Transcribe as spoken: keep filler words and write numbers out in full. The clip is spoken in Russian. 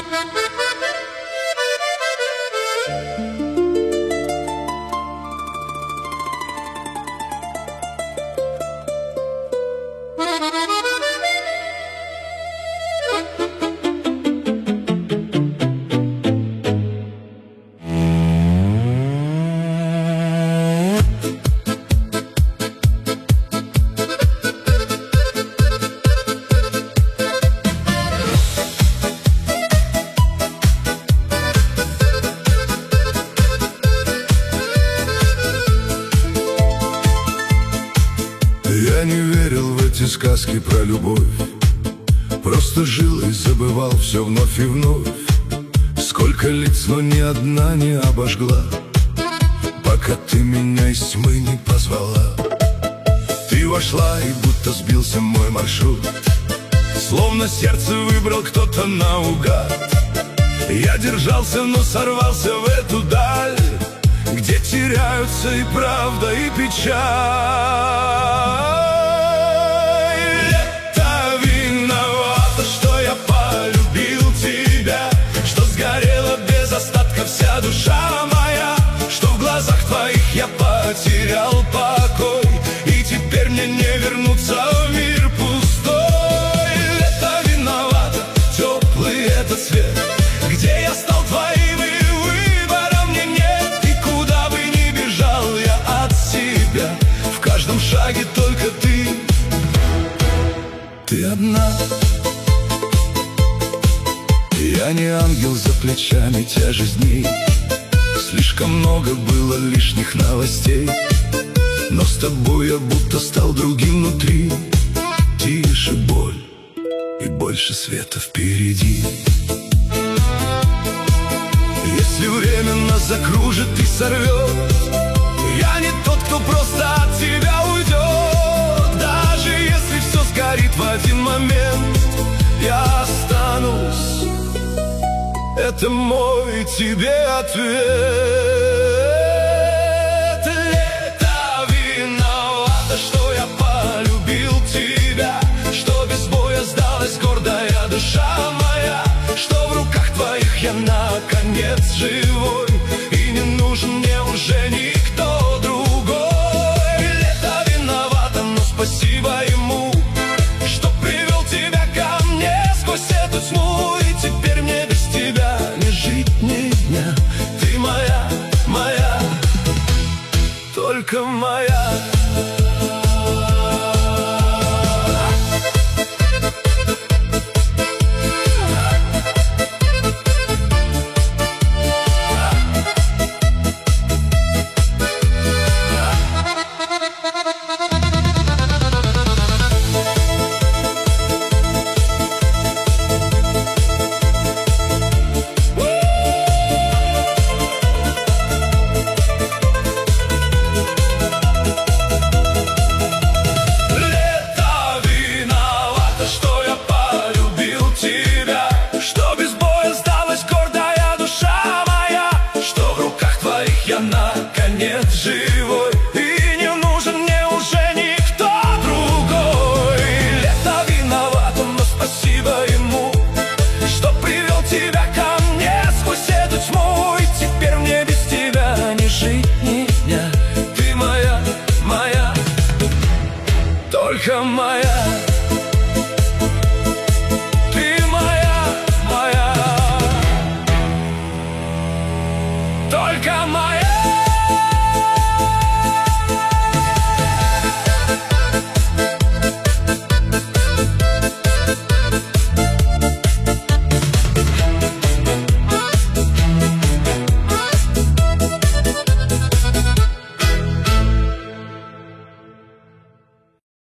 Я не верил в эти сказки про любовь, просто жил и забывал все вновь и вновь. Сколько лиц, но ни одна не обожгла, пока ты меня из тьмы не позвала. Ты вошла, и будто сбился мой маршрут, словно сердце выбрал кто-то наугад. Я держался, но сорвался в эту даль, где теряются и правда, и печаль. Это виновато, что я полюбил тебя, что сгорела без остатка вся душа моя, что в глазах твоих я потерял покой, и теперь мне не вернуться в мир пустой. Это виновато, теплый этот свет, где я стал твоим, и выбора мне нет. И куда бы ни бежал я от себя, в каждом шаге только ты, ты одна. Я не ангел, за плечами тяжесть дней, слишком много было лишних новостей, но с тобой я будто стал другим внутри. Тише боль, и больше света впереди. Если время нас закружит и сорвет, я не тот, кто просто от тебя уйдет. Даже если все сгорит в один момент, я останусь. Это мой тебе ответ. Это виновато, что я полюбил тебя, что без боя сдалась гордая душа моя, что в руках твоих я наконец живой, и не нужен мне уже никто другой. Это виновато, но спасибо ему, что привел тебя ко мне сквозь эту тьму, и теперь мне без тебя не жить ни дня. Ты моя, моя, только моя. Наконец живой, и не нужен мне уже никто другой. Лето виновато, но спасибо ему, что привел тебя ко мне сквозь эту тьму, и теперь мне без тебя не жить ни дня. Ты моя, моя, только моя.